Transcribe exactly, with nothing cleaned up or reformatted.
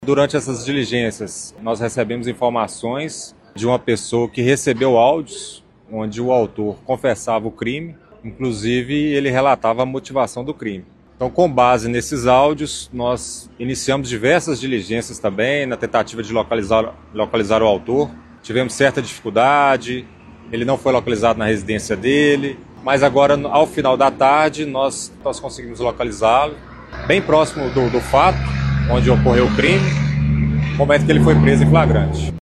Durante essas diligências, nós recebemos informações de uma pessoa que recebeu áudios onde o autor confessava o crime, inclusive ele relatava a motivação do crime. Então, com base nesses áudios, nós iniciamos diversas diligências também na tentativa de localizar, localizar o autor. Tivemos certa dificuldade, ele não foi localizado na residência dele, mas agora, ao final da tarde, nós, nós conseguimos localizá-lo, bem próximo do, do fato, onde ocorreu o crime, no momento que ele foi preso em flagrante.